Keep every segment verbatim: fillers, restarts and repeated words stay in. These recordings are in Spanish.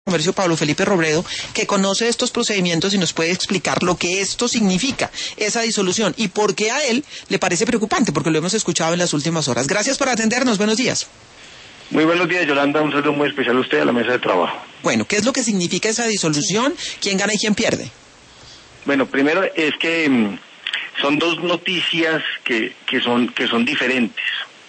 Comercio, Pablo Felipe Robledo, que conoce estos procedimientos y nos puede explicar lo que esto significa, esa disolución, y por qué a él le parece preocupante, porque lo hemos escuchado en las últimas horas. Gracias por atendernos, buenos días. Muy buenos días, Yolanda, un saludo muy especial a usted, a la mesa de trabajo. Bueno, ¿qué es lo que significa esa disolución? ¿Quién gana y quién pierde? Bueno, primero es que mmm, son dos noticias que, que, son, que son diferentes.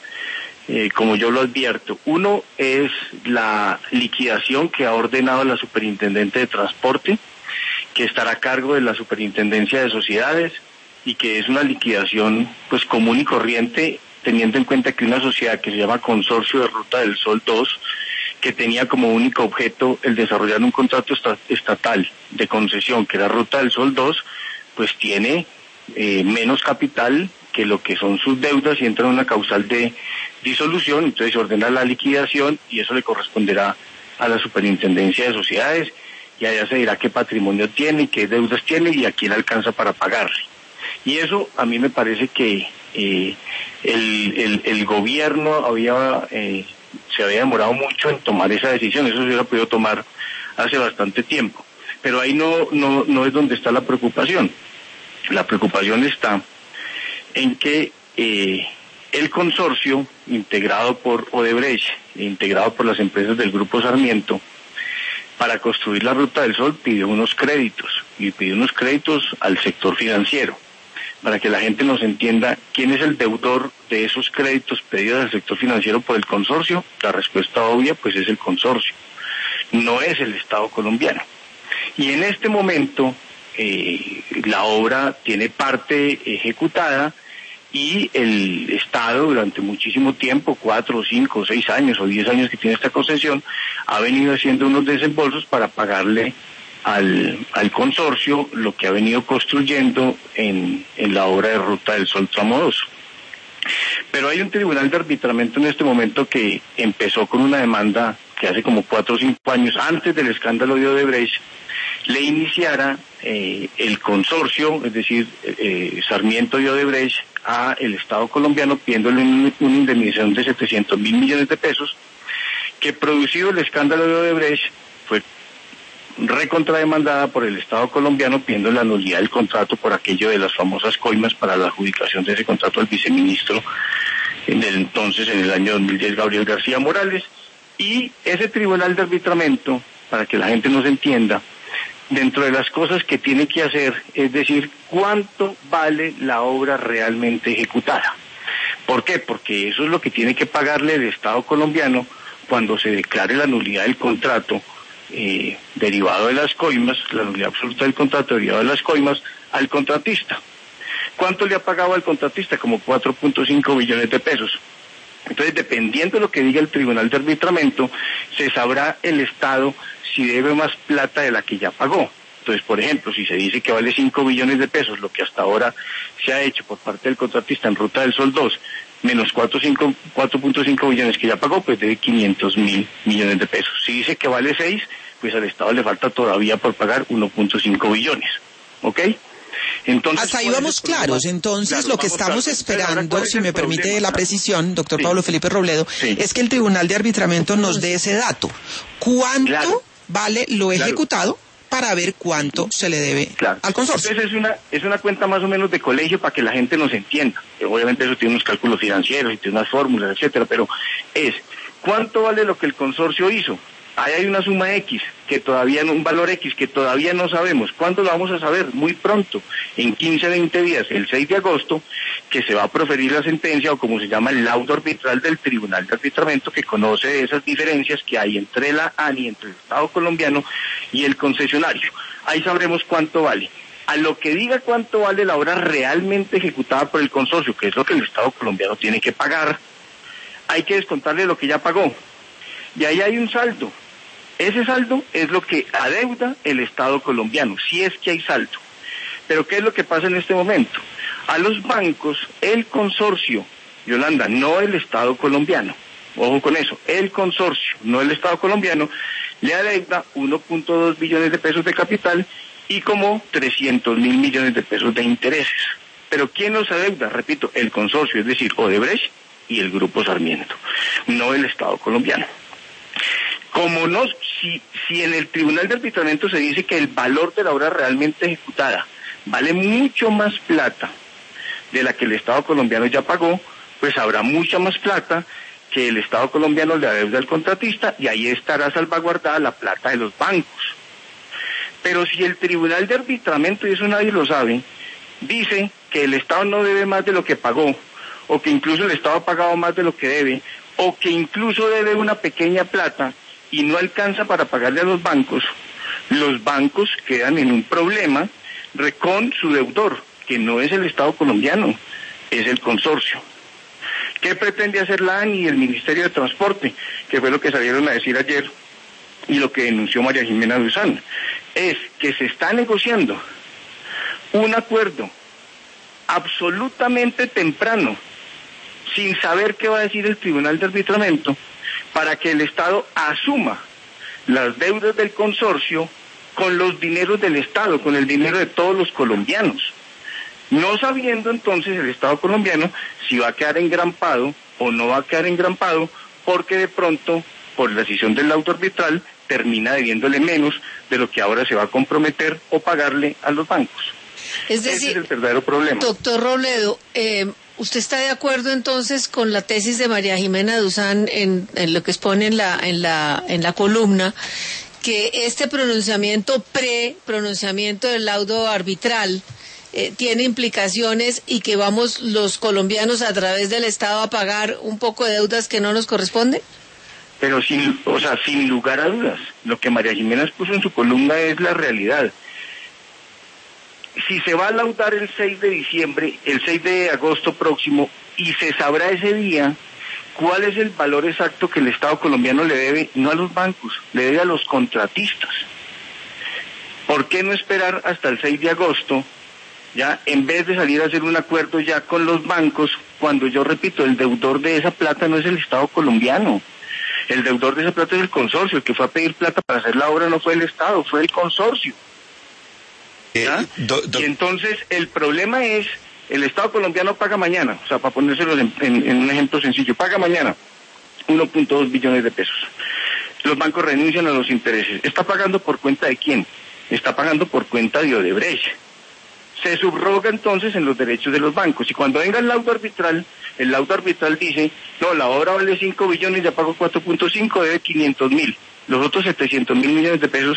Eh, como yo lo advierto. Uno es la liquidación que ha ordenado la Superintendente de Transporte, que estará a cargo de la Superintendencia de Sociedades y que es una liquidación pues común y corriente, teniendo en cuenta que una sociedad que se llama Consorcio de Ruta del Sol dos, que tenía como único objeto el desarrollar un contrato estatal de concesión, que era Ruta del Sol dos, pues tiene eh, menos capital que lo que son sus deudas y entra en una causal de disolución, entonces se ordena la liquidación y eso le corresponderá a la Superintendencia de Sociedades y allá se dirá qué patrimonio tiene, qué deudas tiene y a quién alcanza para pagarle. Y eso a mí me parece que eh, el, el, el gobierno había eh, se había demorado mucho en tomar esa decisión, eso se hubiera podido tomar hace bastante tiempo. Pero ahí no, no, no es donde está la preocupación. La preocupación está en que eh, el consorcio, integrado por Odebrecht, integrado por las empresas del Grupo Sarmiento, para construir la Ruta del Sol pidió unos créditos, y pidió unos créditos al sector financiero. Para que la gente nos entienda quién es el deudor de esos créditos pedidos al sector financiero por el consorcio, la respuesta obvia pues es el consorcio, no es el Estado colombiano. Y en este momento eh, la obra tiene parte ejecutada, y el Estado durante muchísimo tiempo, cuatro, cinco, seis años o diez años que tiene esta concesión, ha venido haciendo unos desembolsos para pagarle al, al consorcio lo que ha venido construyendo en, en la obra de Ruta del Sol tramo dos. Pero hay un tribunal de arbitramiento en este momento que empezó con una demanda que hace como cuatro o cinco años, antes del escándalo de Odebrecht, le iniciara eh, el consorcio, es decir, eh, Sarmiento y Odebrecht, a el Estado colombiano pidiéndole una indemnización de setecientos mil millones de pesos, que producido el escándalo de Odebrecht fue recontrademandada por el Estado colombiano pidiendo la nulidad del contrato por aquello de las famosas coimas para la adjudicación de ese contrato al viceministro en el entonces, en el año dos mil diez, Gabriel García Morales. Y ese tribunal de arbitramiento, para que la gente nos entienda, dentro de las cosas que tiene que hacer es decir cuánto vale la obra realmente ejecutada. ¿Por qué? Porque eso es lo que tiene que pagarle el Estado colombiano cuando se declare la nulidad del contrato eh, derivado de las coimas, la nulidad absoluta del contrato derivado de las coimas, al contratista. ¿Cuánto le ha pagado al contratista? Como cuatro punto cinco billones de pesos. Entonces, dependiendo de lo que diga el tribunal de arbitramiento, se sabrá el Estado si debe más plata de la que ya pagó. Entonces, por ejemplo, si se dice que vale cinco billones de pesos, lo que hasta ahora se ha hecho por parte del contratista en Ruta del Sol dos, menos cuatro punto cinco billones que ya pagó, pues debe quinientos mil millones de pesos. Si dice que vale seis, pues al Estado le falta todavía por pagar uno punto cinco billones. ¿Ok? Entonces, hasta ahí vamos claros. Entonces, claro, lo que estamos claro. esperando, si me permite problema? la precisión, doctor sí. Pablo Felipe Robledo, sí. es que el Tribunal de Arbitramiento nos dé ese dato. ¿Cuánto claro. vale lo ejecutado claro. para ver cuánto se le debe claro. al consorcio? Entonces, es una, es una cuenta más o menos de colegio para que la gente nos entienda. Obviamente eso tiene unos cálculos financieros y tiene unas fórmulas, etcétera, pero es, ¿cuánto vale lo que el consorcio hizo? Ahí hay una suma X, que todavía no, un valor X que todavía no sabemos. ¿Cuándo lo vamos a saber? Muy pronto, en quince a veinte días, el seis de agosto, que se va a proferir la sentencia, o como se llama, el laudo arbitral del Tribunal de Arbitramiento, que conoce esas diferencias que hay entre la ANI, entre el Estado colombiano y el concesionario. Ahí sabremos cuánto vale. A lo que diga cuánto vale la obra realmente ejecutada por el consorcio, que es lo que el Estado colombiano tiene que pagar, hay que descontarle lo que ya pagó. Y ahí hay un saldo. Ese saldo es lo que adeuda el Estado colombiano, si es que hay saldo. Pero ¿qué es lo que pasa en este momento? A los bancos, el consorcio, Yolanda, no el Estado colombiano, ojo con eso, el consorcio, no el Estado colombiano, le adeuda uno punto dos billones de pesos de capital y como trescientos mil millones de pesos de intereses. Pero ¿quién los adeuda? Repito, el consorcio, es decir, Odebrecht y el Grupo Sarmiento, no el Estado colombiano. Como no, si, si en el Tribunal de Arbitramiento se dice que el valor de la obra realmente ejecutada vale mucho más plata de la que el Estado colombiano ya pagó, pues habrá mucha más plata que el Estado colombiano le adeuda al contratista y ahí estará salvaguardada la plata de los bancos. Pero si el Tribunal de Arbitramiento, y eso nadie lo sabe, dice que el Estado no debe más de lo que pagó, o que incluso el Estado ha pagado más de lo que debe, o que incluso debe una pequeña plata y no alcanza para pagarle a los bancos, los bancos quedan en un problema con su deudor, que no es el Estado colombiano, es el consorcio. ¿Qué pretende hacer la ANI y el Ministerio de Transporte? Que fue lo que salieron a decir ayer y lo que denunció María Jimena Duzán. Es que se está negociando un acuerdo absolutamente temprano, sin saber qué va a decir el Tribunal de Arbitramiento, para que el Estado asuma las deudas del consorcio con los dineros del Estado, con el dinero de todos los colombianos. No sabiendo entonces el Estado colombiano si va a quedar engrampado o no va a quedar engrampado, porque de pronto, por la decisión del laudo arbitral, termina debiéndole menos de lo que ahora se va a comprometer o pagarle a los bancos. Es decir, ese es el verdadero problema. Doctor Robledo, eh, ¿usted está de acuerdo entonces con la tesis de María Jimena Duzán en, en lo que expone en la, en la, en la columna, que este pronunciamiento, pre-pronunciamiento del laudo arbitral, eh, tiene implicaciones y que vamos los colombianos a través del Estado a pagar un poco de deudas que no nos corresponden? Pero sin, o sea, sin lugar a dudas, lo que María Jimena expuso en su columna es la realidad. Si se va a laudar el seis de diciembre, el seis de agosto próximo, y se sabrá ese día cuál es el valor exacto que el Estado colombiano le debe, no a los bancos, le debe a los contratistas. ¿Por qué no esperar hasta el seis de agosto, ya, en vez de salir a hacer un acuerdo ya con los bancos, cuando yo repito, el deudor de esa plata no es el Estado colombiano? El deudor de esa plata es el consorcio, el que fue a pedir plata para hacer la obra no fue el Estado, fue el consorcio. ¿Ya? Eh, do, do... Y entonces el problema es, el Estado colombiano paga mañana, o sea, para ponérselo en, en, en un ejemplo sencillo, paga mañana uno punto dos billones de pesos. Los bancos renuncian a los intereses. ¿Está pagando por cuenta de quién? Está pagando por cuenta de Odebrecht. Se subroga entonces en los derechos de los bancos. Y cuando venga el laudo arbitral, el laudo arbitral dice, no, la obra vale cinco billones, ya pago cuatro punto cinco, debe quinientos mil. Los otros setecientos mil millones de pesos,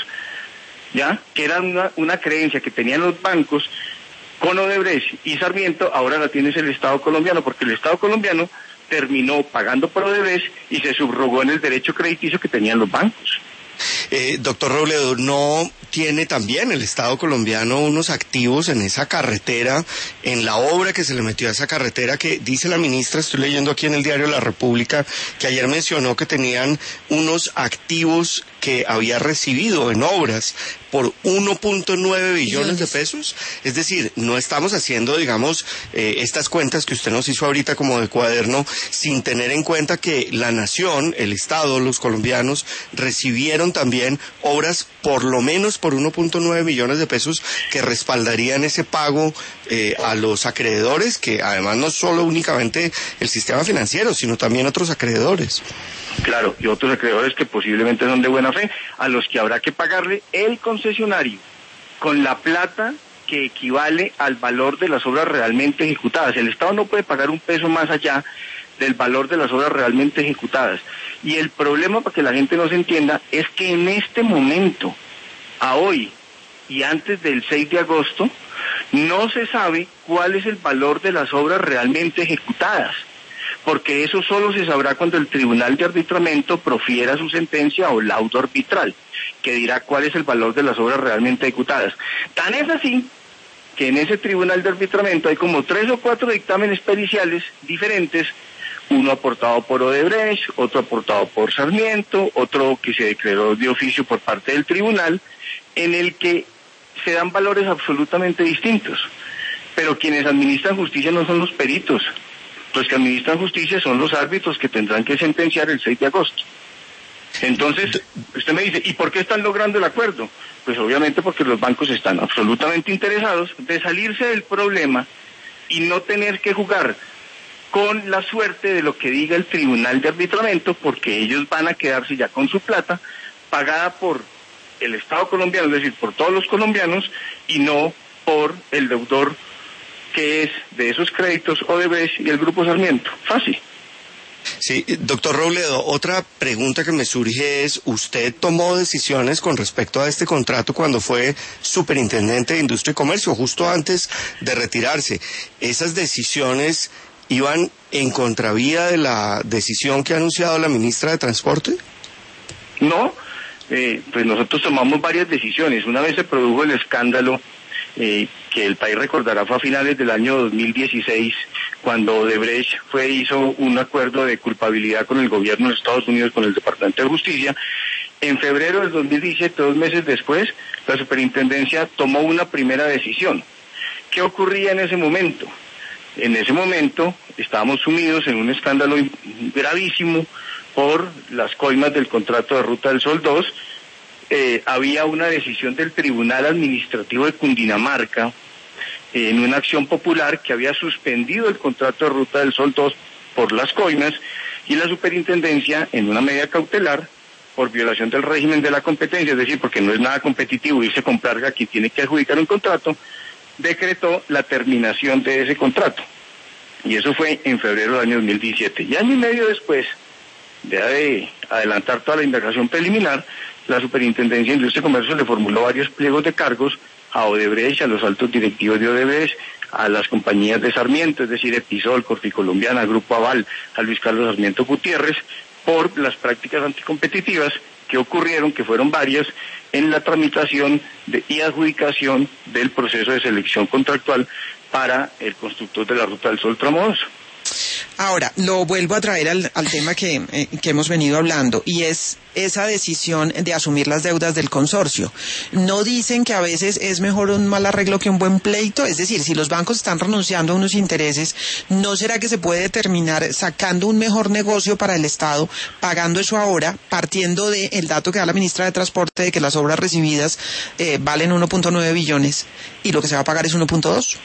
ya, que era una, una creencia que tenían los bancos con Odebrecht y Sarmiento, ahora la tiene el Estado colombiano, porque el Estado colombiano terminó pagando por Odebrecht y se subrogó en el derecho crediticio que tenían los bancos. Eh, doctor Robledo, ¿no tiene también el Estado colombiano unos activos en esa carretera, en la obra que se le metió a esa carretera, que dice la ministra, estoy leyendo aquí en el diario La República, que ayer mencionó que tenían unos activos que había recibido en obras por uno punto nueve billones de pesos? Es decir, no estamos haciendo, digamos, eh, estas cuentas que usted nos hizo ahorita como de cuaderno, sin tener en cuenta que la nación, el Estado, los colombianos, recibieron también obras por lo menos por uno punto nueve millones de pesos que respaldarían ese pago eh, a los acreedores, que además no solo únicamente el sistema financiero, sino también otros acreedores. Claro, y otros acreedores que posiblemente son de buena fe, a los que habrá que pagarle el concesionario con la plata que equivale al valor de las obras realmente ejecutadas. El Estado no puede pagar un peso más allá del valor de las obras realmente ejecutadas. Y el problema, para que la gente no se entienda, es que en este momento, a hoy y antes del seis de agosto, no se sabe cuál es el valor de las obras realmente ejecutadas, porque eso solo se sabrá cuando el Tribunal de Arbitramiento profiera su sentencia o laudo arbitral, que dirá cuál es el valor de las obras realmente ejecutadas. Tan es así que en ese Tribunal de Arbitramiento hay como tres o cuatro dictámenes periciales diferentes, uno aportado por Odebrecht, otro aportado por Sarmiento, otro que se declaró de oficio por parte del tribunal, en el que se dan valores absolutamente distintos. Pero quienes administran justicia no son los peritos. Los que administran justicia son los árbitros que tendrán que sentenciar el seis de agosto. Entonces, usted me dice, ¿y por qué están logrando el acuerdo? Pues obviamente porque los bancos están absolutamente interesados de salirse del problema y no tener que jugar con la suerte de lo que diga el Tribunal de Arbitramiento, porque ellos van a quedarse ya con su plata pagada por el Estado colombiano, es decir, por todos los colombianos, y no por el deudor que es de esos créditos Odebrecht y el Grupo Sarmiento. Fácil. Sí, doctor Robledo, otra pregunta que me surge es, ¿usted tomó decisiones con respecto a este contrato cuando fue superintendente de Industria y Comercio, justo antes de retirarse? ¿Esas decisiones iban en contravía de la decisión que ha anunciado la ministra de Transporte? No, eh, pues nosotros tomamos varias decisiones. Una vez se produjo el escándalo, eh, que el país recordará, fue a finales del año dos mil dieciséis, cuando Odebrecht fue, hizo un acuerdo de culpabilidad con el gobierno de Estados Unidos, con el Departamento de Justicia. En febrero del dos mil diecisiete, dos meses después, la superintendencia tomó una primera decisión. ¿Qué ocurría en ese momento? En ese momento estábamos sumidos en un escándalo gravísimo por las coimas del contrato de Ruta del Sol dos. Eh, había una decisión del Tribunal Administrativo de Cundinamarca eh, en una acción popular que había suspendido el contrato de Ruta del Sol dos por las coimas, y la superintendencia, en una medida cautelar por violación del régimen de la competencia, es decir, porque no es nada competitivo irse a comprar a quien tiene que adjudicar un contrato, decretó la terminación de ese contrato. Y eso fue en febrero del año dos mil diecisiete. Y año y medio después, ya de adelantar toda la indagación preliminar, la Superintendencia de Industria y Comercio le formuló varios pliegos de cargos a Odebrecht, a los altos directivos de Odebrecht, a las compañías de Sarmiento, es decir, Episol, Corficolombiana, Grupo Aval, a Luis Carlos Sarmiento Gutiérrez, por las prácticas anticompetitivas que ocurrieron, que fueron varias, en la tramitación de, y adjudicación del proceso de selección contractual para el constructor de la Ruta del Sol Tramo dos. Ahora, lo vuelvo a traer al, al tema que, eh, que hemos venido hablando, y es esa decisión de asumir las deudas del consorcio. ¿No dicen que a veces es mejor un mal arreglo que un buen pleito? Es decir, si los bancos están renunciando a unos intereses, ¿no será que se puede terminar sacando un mejor negocio para el Estado, pagando eso ahora, partiendo del dato que da la ministra de Transporte de que las obras recibidas eh, valen uno punto nueve billones y lo que se va a pagar es uno punto dos?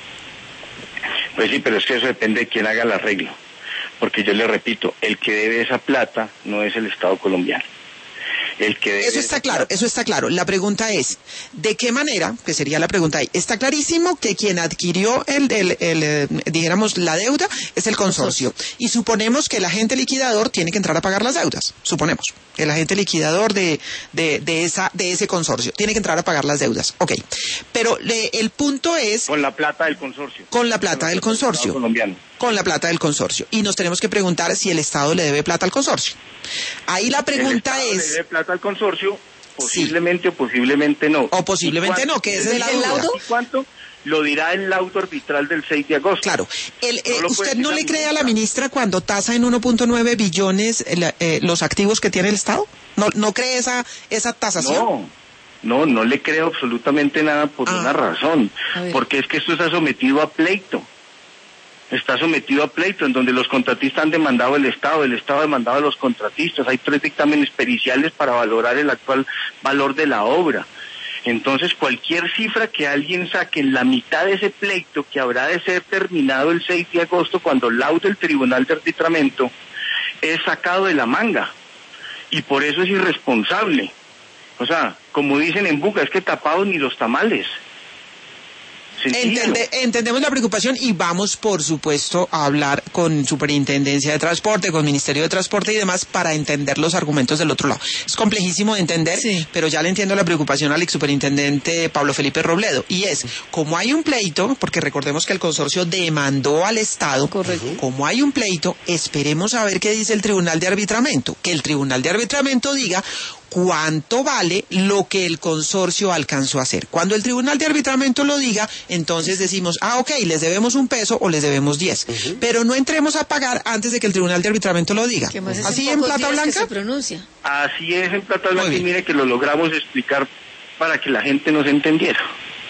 Pues sí, pero es que eso depende de quién haga el arreglo. Porque yo le repito, el que debe esa plata no es el Estado colombiano. El que debe eso está claro, eso está claro. La pregunta es, ¿de qué manera? Que sería la pregunta ahí. Está clarísimo que quien adquirió el, el, el, el dijéramos, la deuda es el consorcio. Y suponemos que el agente liquidador tiene que entrar a pagar las deudas. Suponemos. El agente liquidador de, de, de esa, de ese consorcio tiene que entrar a pagar las deudas. Ok. Pero le, el punto es. Con la plata del consorcio. Con la plata del consorcio. Colombiano. Con la plata del consorcio. Y nos tenemos que preguntar si el Estado le debe plata al consorcio. Ahí la pregunta el Estado es. ¿Le debe plata al consorcio? Posiblemente sí. o posiblemente no. O posiblemente no, que ese es el laudo. ¿Y cuánto? Lo dirá el laudo arbitral del seis de agosto. Claro. El, eh, no ¿Usted no le cree a la ministra cuando tasa en uno punto nueve billones eh, eh, los activos que tiene el Estado? ¿No, no cree esa, esa tasación? No. No, no le creo absolutamente nada por ah, una razón. Porque es que esto está sometido a pleito. Está sometido a pleito, en donde los contratistas han demandado al Estado, el Estado ha demandado a los contratistas. Hay tres dictámenes periciales para valorar el actual valor de la obra. Entonces, cualquier cifra que alguien saque en la mitad de ese pleito, que habrá de ser terminado el seis de agosto, cuando laude el Tribunal de Arbitramiento, es sacado de la manga. Y por eso es irresponsable. O sea, como dicen en Buga, es que tapados ni los tamales. Entende, entendemos la preocupación y vamos, por supuesto, a hablar con Superintendencia de Transporte, con Ministerio de Transporte y demás para entender los argumentos del otro lado. Es complejísimo de entender, sí. pero ya le entiendo la preocupación al ex superintendente Pablo Felipe Robledo. Y es, como hay un pleito, porque recordemos que el consorcio demandó al Estado, correcto. Como hay un pleito, esperemos a ver qué dice el Tribunal de Arbitramiento. Que el Tribunal de Arbitramiento diga cuánto vale lo que el consorcio alcanzó a hacer. Cuando el Tribunal de Arbitramiento lo diga, entonces decimos, ah, ok, les debemos un peso o les debemos diez. Uh-huh. Pero no entremos a pagar antes de que el Tribunal de Arbitramiento lo diga. ¿Así en plata blanca? Se pronuncia. Así es en plata blanca y mire que lo logramos explicar para que la gente nos entendiera.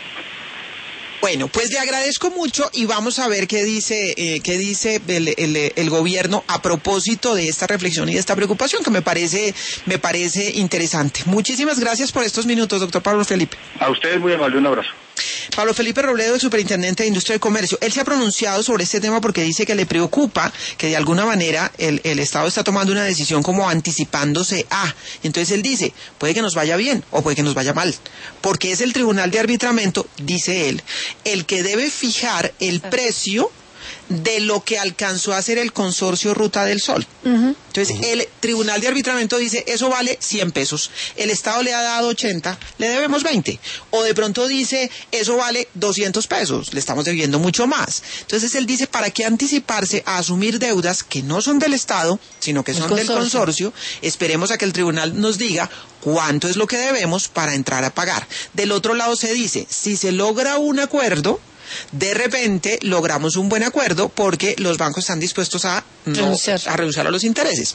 Bueno, pues le agradezco mucho y vamos a ver qué dice eh, qué dice el, el, el gobierno a propósito de esta reflexión y de esta preocupación que me parece me parece interesante. Muchísimas gracias por estos minutos, doctor Pablo Felipe. A ustedes muy amable, un abrazo. Pablo Felipe Robledo, el superintendente de Industria y Comercio, él se ha pronunciado sobre este tema porque dice que le preocupa que de alguna manera el, el Estado está tomando una decisión como anticipándose a. Entonces él dice, puede que nos vaya bien o puede que nos vaya mal, porque es el Tribunal de Arbitramiento, dice él, el que debe fijar el precio de lo que alcanzó a hacer el consorcio Ruta del Sol. Uh-huh. Entonces, uh-huh. el Tribunal de Arbitramiento dice, eso vale cien pesos. El Estado le ha dado ochenta, le debemos veinte. O de pronto dice, eso vale doscientos pesos, le estamos debiendo mucho más. Entonces, él dice, ¿para qué anticiparse a asumir deudas que no son del Estado, sino que son del consorcio? Esperemos a que el tribunal nos diga cuánto es lo que debemos para entrar a pagar. Del otro lado se dice, si se logra un acuerdo, de repente logramos un buen acuerdo porque los bancos están dispuestos a, no, renunciar. a renunciar a los intereses.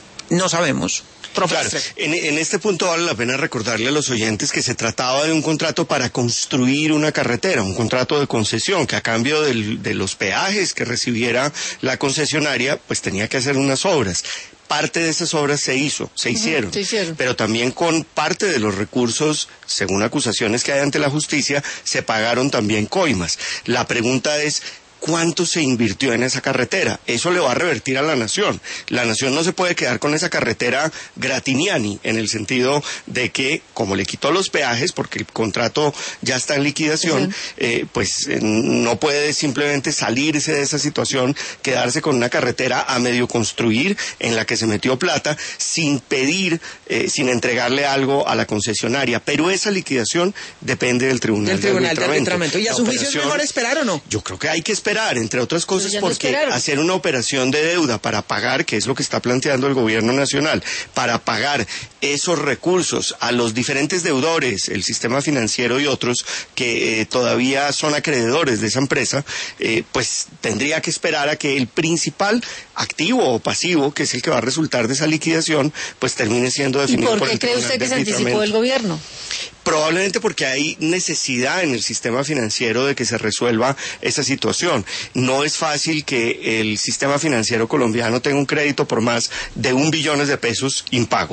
No sabemos. Claro, en, en este punto vale la pena recordarle a los oyentes que se trataba de un contrato para construir una carretera, un contrato de concesión, que a cambio del, de los peajes que recibiera la concesionaria, pues tenía que hacer unas obras. Parte de esas obras se hizo, se hicieron, se hicieron, pero también con parte de los recursos, según acusaciones que hay ante la justicia, se pagaron también coimas. La pregunta es, ¿cuánto se invirtió en esa carretera? Eso le va a revertir a la nación. La nación no se puede quedar con esa carretera Gratiniani, en el sentido de que, como le quitó los peajes, porque el contrato ya está en liquidación, uh-huh. eh, pues eh, no puede simplemente salirse de esa situación, quedarse con una carretera a medio construir en la que se metió plata, sin pedir, eh, sin entregarle algo a la concesionaria. Pero esa liquidación depende del Tribunal, del tribunal de Arbitramiento. ¿Y a su juicio es mejor esperar o no? Yo creo que hay que esperar. Entre otras cosas porque hacer una operación de deuda para pagar, que es lo que está planteando el gobierno nacional, para pagar esos recursos a los diferentes deudores, el sistema financiero y otros que eh, todavía son acreedores de esa empresa, eh, pues tendría que esperar a que el principal activo o pasivo, que es el que va a resultar de esa liquidación, pues termine siendo definido por el Tribunal de Arbitramiento. ¿Y por qué cree usted que se anticipó el gobierno? Probablemente porque hay necesidad en el sistema financiero de que se resuelva esa situación. No es fácil que el sistema financiero colombiano tenga un crédito por más de un billón de pesos impago.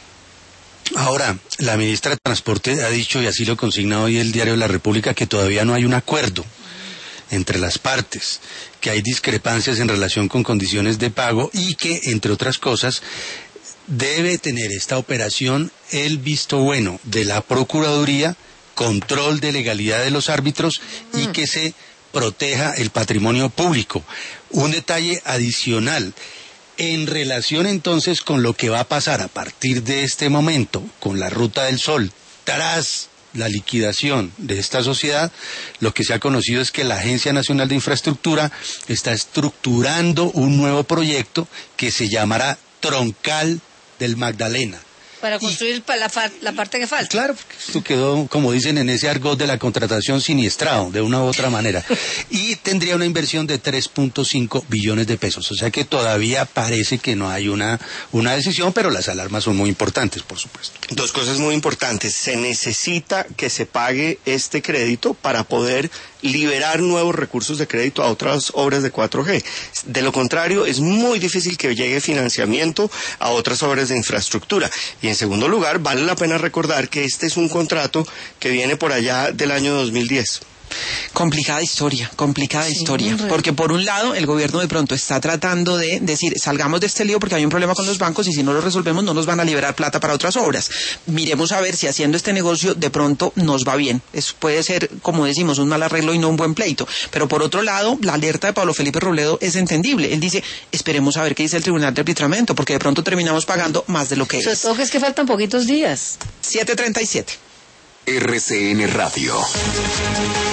Ahora, la ministra de Transporte ha dicho, y así lo consigna hoy el Diario de la República, que todavía no hay un acuerdo entre las partes, que hay discrepancias en relación con condiciones de pago y que, entre otras cosas, debe tener esta operación el visto bueno de la Procuraduría, control de legalidad de los árbitros y que se proteja el patrimonio público. Un detalle adicional, en relación entonces con lo que va a pasar a partir de este momento con la Ruta del Sol, tras la liquidación de esta sociedad, lo que se ha conocido es que la Agencia Nacional de Infraestructura está estructurando un nuevo proyecto que se llamará Troncal del Magdalena. Para construir y, la, la parte que falta. Claro, porque esto quedó, como dicen en ese argot de la contratación, siniestrado, de una u otra manera. Y tendría una inversión de tres punto cinco billones de pesos. O sea que todavía parece que no hay una, una decisión, pero las alarmas son muy importantes, por supuesto. Dos cosas muy importantes. Se necesita que se pague este crédito para poder liberar nuevos recursos de crédito a otras obras de cuatro G. De lo contrario, es muy difícil que llegue financiamiento a otras obras de infraestructura. Y en segundo lugar, vale la pena recordar que este es un contrato que viene por allá del año dos mil diez. Complicada historia, complicada sí, historia, porque por un lado el gobierno de pronto está tratando de decir, salgamos de este lío porque hay un problema con los bancos y si no lo resolvemos no nos van a liberar plata para otras obras. Miremos a ver si haciendo este negocio de pronto nos va bien. Eso puede ser, como decimos, un mal arreglo y no un buen pleito. Pero por otro lado, la alerta de Pablo Felipe Robledo es entendible. Él dice, esperemos a ver qué dice el Tribunal de Arbitramiento, porque de pronto terminamos pagando más de lo que Sobre es. todo que es que faltan poquitos días. siete treinta y siete. R C N Radio.